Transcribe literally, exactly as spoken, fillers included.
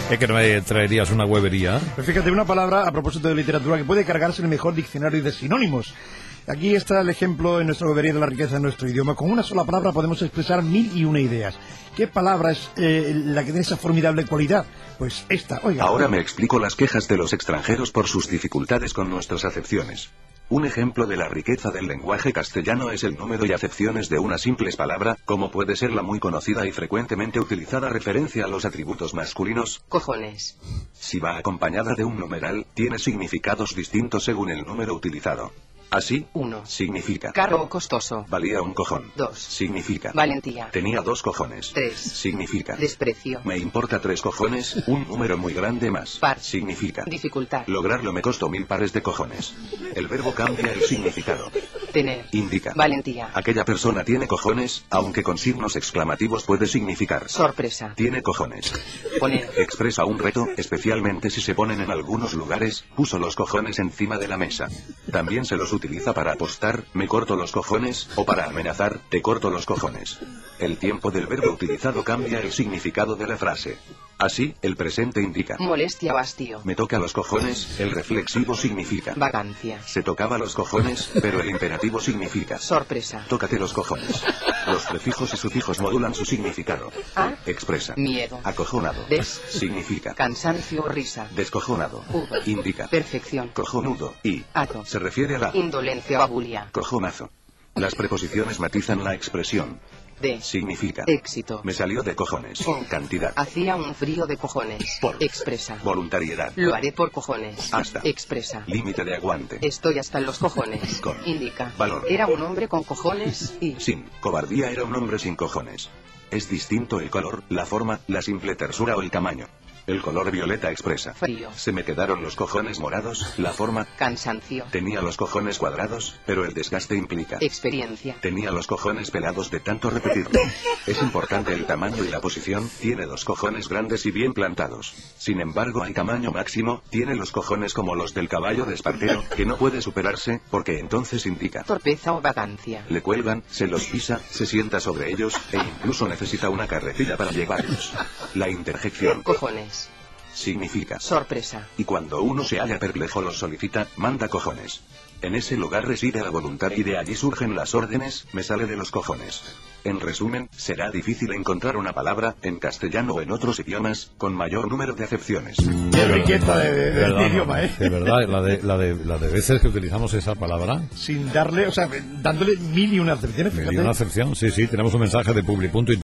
Es que no me traerías una huevería. Pues fíjate, una palabra a propósito de literatura que puede cargarse el mejor diccionario de sinónimos. Aquí está el ejemplo en nuestra huevería de la riqueza de nuestro idioma. Con una sola palabra podemos expresar mil y una ideas. ¿Qué palabra es eh, la que tiene esa formidable cualidad? Pues esta, oiga. Ahora me explico las quejas de los extranjeros por sus dificultades con nuestras acepciones. Un ejemplo de la riqueza del lenguaje castellano es el número y acepciones de una simple palabra, como puede ser la muy conocida y frecuentemente utilizada referencia a los atributos masculinos. Cojones. Si va acompañada de un numeral, tiene significados distintos según el número utilizado. Así, uno. Significa Caro costoso. valía un cojón. dos. Significa Valentía. tenía dos cojones. tres. Significa Desprecio. me importa tres cojones, un número muy grande más. Par. Significa Dificultad. lograrlo me costó mil pares de cojones. El verbo cambia el significado. Tener. Indica Valentía. aquella persona tiene cojones, aunque con signos exclamativos puede significar Sorpresa. tiene cojones. Poner. Expresa un reto, especialmente si se ponen en algunos lugares, puso los cojones encima de la mesa. También se los utiliza para apostar, me corto los cojones, o para amenazar, te corto los cojones. El tiempo del verbo utilizado cambia el significado de la frase. Así, el presente indica Molestia o hastío. me toca los cojones, el reflexivo significa Vacancia. se tocaba los cojones, pero el imperativo significa Sorpresa. tócate los cojones. Los prefijos y sufijos modulan su significado. A. Expresa Miedo. acojonado. Des. Significa Cansancio o risa. descojonado. U. Indica Perfección. cojonudo. Y Ato. se refiere a la Indolencia o abulia. cojonazo. Las preposiciones matizan la expresión. De. Significa Éxito. me salió de cojones. O. Cantidad. Hacía un frío de cojones. Por. Expresa. Voluntariedad. Lo haré por cojones. Hasta. Expresa. Límite de aguante. Estoy hasta los cojones. Con. Indica. Valor. Era un hombre con cojones y... Sin cobardía era un hombre sin cojones. Es distinto el color, la forma, la simple tersura o el tamaño. El color violeta expresa Frío. se me quedaron los cojones morados, la forma Cansancio. tenía los cojones cuadrados, pero el desgaste implica Experiencia. tenía los cojones pelados de tanto repetirlo. Es importante el tamaño y la posición, tiene dos cojones grandes y bien plantados. Sin embargo hay tamaño máximo, tiene los cojones como los del caballo de Espartero, que no puede superarse, porque entonces indica Torpeza o vagancia. le cuelgan, se los pisa, se sienta sobre ellos, e incluso necesita una carretilla para llevarlos. La interjección Cojones. significa Sorpresa. y cuando uno se halla perplejo los solicita, manda cojones. En ese lugar reside la voluntad y de allí surgen las órdenes, me sale de los cojones. En resumen, será difícil encontrar una palabra, en castellano o en otros idiomas, con mayor número de acepciones. Qué riqueza de, de, de, verdad, de idioma, ¿eh? De verdad, la de, la, de, la de veces que utilizamos esa palabra. Sin darle, o sea, dándole mil y una acepciones, Me fíjate. dio una acepción, sí, sí, tenemos un mensaje de Publi. Punto y